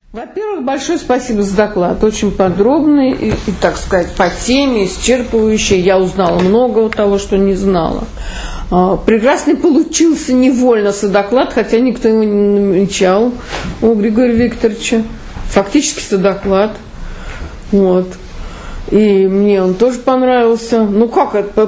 Во-первых, большое спасибо за доклад. Очень подробный и, так сказать, по теме, исчерпывающий. Я узнала много того, что не знала. Прекрасный получился невольно содоклад, хотя никто его не намечал у Григория Викторовича. Фактически содоклад. Вот. И мне он тоже понравился. Ну как это,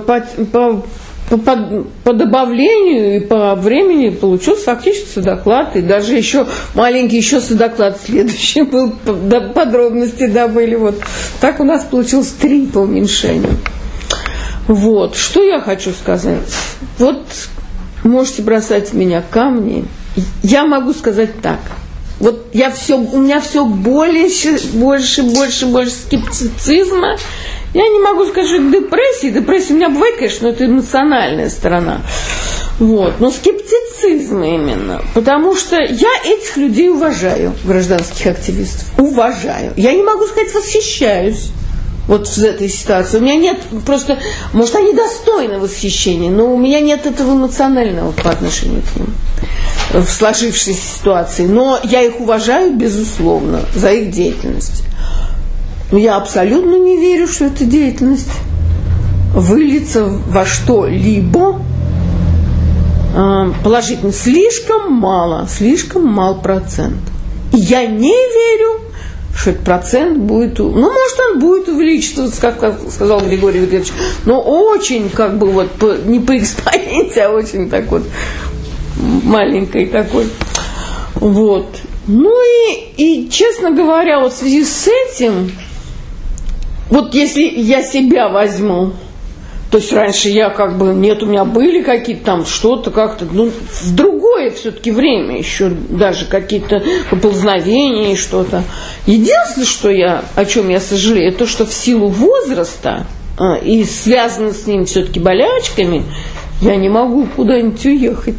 по добавлению и по времени получился фактически содоклад. И даже еще маленький еще содоклад следующий был, подробности добыли. Вот. Так у нас получилось 3 по уменьшению. Вот. Что я хочу сказать? Вот можете бросать в меня камни. Я могу сказать так. Вот у меня все больше скептицизма. Я не могу сказать, что это депрессия. Депрессия у меня бывает, конечно, но это эмоциональная сторона. Вот. Но скептицизм именно. Потому что я этих людей уважаю, гражданских активистов. Уважаю. Я не могу сказать, восхищаюсь. Вот в этой ситуации. У меня нет просто... Может, они достойны восхищения, но у меня нет этого эмоционального по отношению к ним в сложившейся ситуации. Но я их уважаю, безусловно, за их деятельность. Но я абсолютно не верю, что эта деятельность выльется во что-либо положительно. Слишком мал процент. И я не верю, что этот процент будет... Ну, может, он будет увеличиваться, как сказал Григорий Викторович, но очень, не по экспоненте, а очень так вот маленькой такой. Вот. Ну и, честно говоря, вот в связи с этим, вот если я себя возьму, то есть раньше я нет, у меня были какие-то там что-то как-то, в другое все-таки время еще даже какие-то поползновения и что-то. Единственное, о чем я сожалею, то, что в силу возраста и связано с ним все-таки болячками, я не могу куда-нибудь уехать.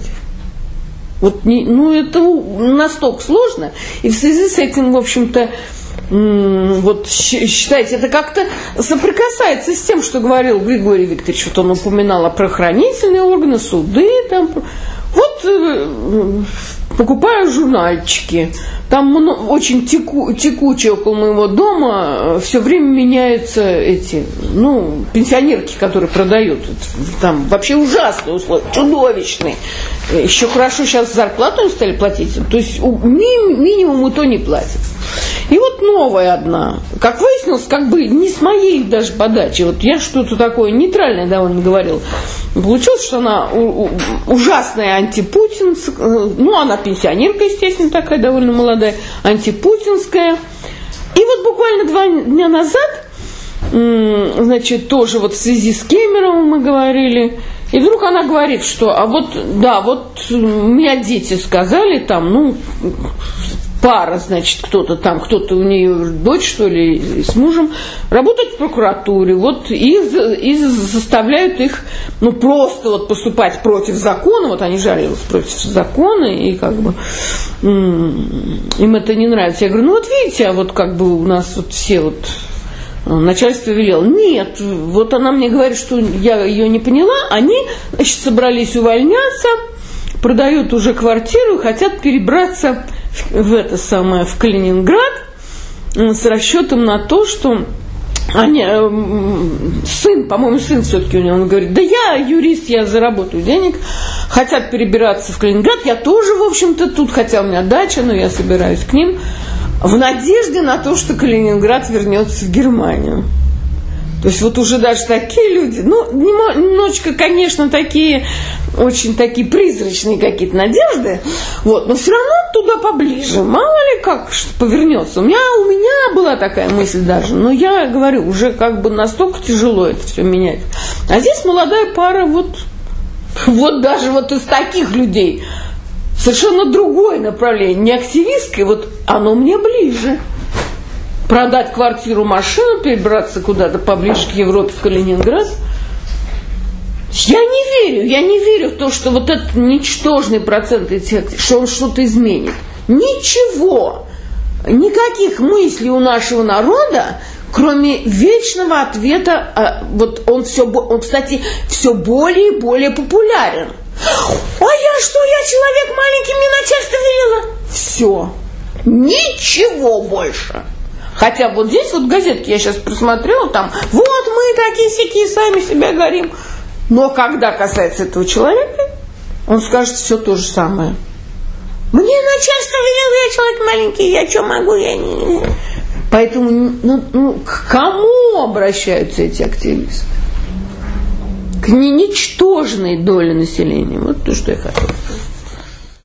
Это настолько сложно, и в связи с этим, в общем-то, считайте, это как-то соприкасается с тем, что говорил Григорий Викторович. Вот он упоминал о правоохранительные органы, суды. Покупаю журнальчики. Там очень текучие около моего дома все время меняются пенсионерки, которые продают. Там вообще ужасные условия, чудовищные. Еще хорошо сейчас зарплату стали платить. То есть минимум и то не платят. И вот новая одна. Как выяснилось, не с моей даже подачи. Вот я что-то такое нейтральное довольно говорил. Получилось, что она ужасная антипутинская. Она пенсионерка, естественно, такая довольно молодая. Антипутинская. И вот буквально 2 дня назад, тоже в связи с Кемеровым мы говорили. И вдруг она говорит, что меня дети сказали, пара, кто-то у нее дочь, что ли, с мужем, работают в прокуратуре, и заставляют их, просто поступать против закона, они жалились против закона, и им это не нравится. Я говорю, видите, у нас все начальство велело. Нет, она мне говорит, что я ее не поняла, они, собрались увольняться, продают уже квартиру, хотят перебраться в Калининград с расчетом на то, что сын все-таки у него, он говорит, да я юрист, я заработаю денег, хотят перебираться в Калининград, я тоже, в общем-то, тут, хотя у меня дача, но я собираюсь к ним, в надежде на то, что Калининград вернется в Германию. То есть уже даже такие люди, немножечко, конечно, очень такие призрачные какие-то надежды, но все равно туда поближе, мало ли как что повернется. У меня была такая мысль даже, но я говорю, уже настолько тяжело это все менять. А здесь молодая пара, даже из таких людей, совершенно другое направление, не активистское, оно мне ближе. Продать квартиру, машину, перебраться куда-то поближе к Европе, в Калининград. Я не верю в то, что этот ничтожный процент этих, что он что-то изменит. Ничего. Никаких мыслей у нашего народа, кроме вечного ответа, он, кстати, все более и более популярен. А я что, я человек маленький, мне начальство велело? Все. Ничего больше. Хотя вот здесь вот газетки я сейчас просмотрела, там, вот мы такие-сякие, сами себя горим. Но когда касается этого человека, он скажет все то же самое. Мне начальство велело, я человек маленький, я что могу, я не... Поэтому, к кому обращаются эти активисты? К ничтожной доле населения. Вот то, что я хотела сказать.